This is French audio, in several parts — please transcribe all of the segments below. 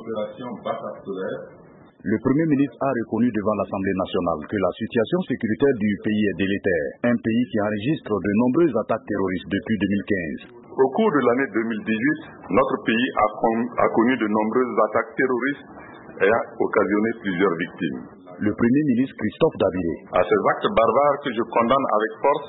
opération Bata solaire. Le Premier ministre a reconnu devant l'Assemblée nationale que la situation sécuritaire du pays est délétère, un pays qui enregistre de nombreuses attaques terroristes depuis 2015. Au cours de l'année 2018, notre pays a connu de nombreuses attaques terroristes et a occasionné plusieurs victimes. Le Premier ministre Christophe Dabiré. À ces actes barbares que je condamne avec force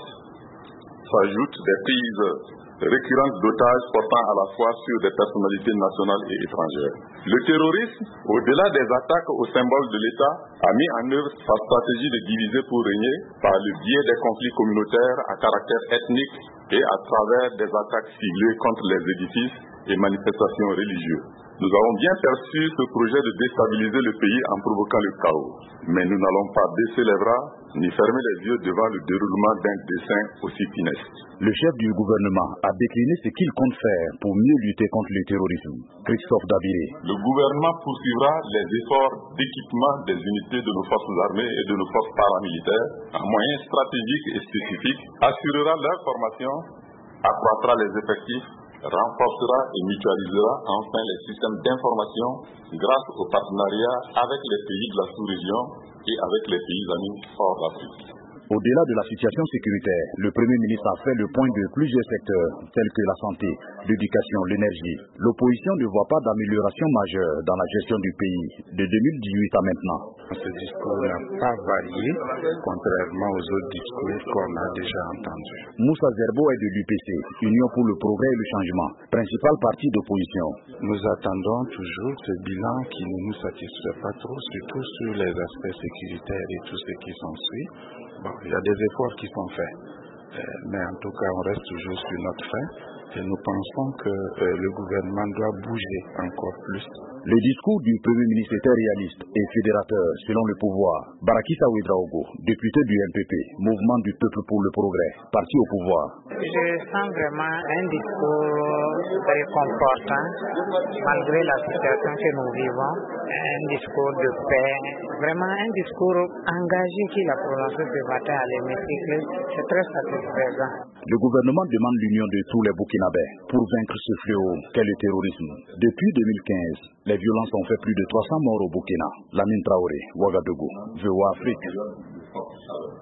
s'ajoutent des prises récurrentes d'otages portant à la fois sur des personnalités nationales et étrangères. Le terrorisme, au-delà des attaques aux symboles de l'État, a mis en œuvre sa stratégie de diviser pour régner par le biais des conflits communautaires à caractère ethnique et à travers des attaques ciblées contre les édifices et manifestations religieuses. Nous avons bien perçu ce projet de déstabiliser le pays en provoquant le chaos. Mais nous n'allons pas baisser les bras ni fermer les yeux devant le déroulement d'un dessein aussi funeste. Le chef du gouvernement a décliné ce qu'il compte faire pour mieux lutter contre le terrorisme. Christophe Dabiré. Le gouvernement poursuivra les efforts d'équipement des unités de nos forces armées et de nos forces paramilitaires en moyens stratégiques et spécifiques, assurera leur formation, accroîtra les effectifs, renforcera et mutualisera enfin les systèmes d'information grâce au partenariat avec les pays de la sous-région et avec les pays amis hors d'Afrique. Au-delà de la situation sécuritaire, le Premier ministre a fait le point de plusieurs secteurs, tels que la santé, l'éducation, l'énergie. L'opposition ne voit pas d'amélioration majeure dans la gestion du pays de 2018 à maintenant. Ce discours n'a pas varié, contrairement aux autres discours qu'on a déjà entendus. Moussa Zerbo est de l'UPC, Union pour le progrès et le changement, principal parti d'opposition. Nous attendons toujours ce bilan qui ne nous satisfait pas trop, surtout sur les aspects sécuritaires et tout ce qui s'ensuit. Bon, il y a des efforts qui sont faits, mais en tout cas on reste toujours sur notre fin et nous pensons que le gouvernement doit bouger encore plus. Le discours du Premier ministre était réaliste et fédérateur selon le pouvoir. Barakissa Ouedraogo, député du MPP, Mouvement du Peuple pour le Progrès, parti au pouvoir. Je sens vraiment un discours réconfortant malgré la situation que nous vivons, un discours de paix, vraiment un discours engagé qu'il a prononcé ce matin à l'hémicycle. C'est très satisfaisant. Le gouvernement demande l'union de tous les Burkinabés pour vaincre ce fléau qu'est le terrorisme. Depuis 2015, les violences ont fait plus de 300 morts au Burkina. Lamine Traoré, Ouagadougou, VOA Afrique.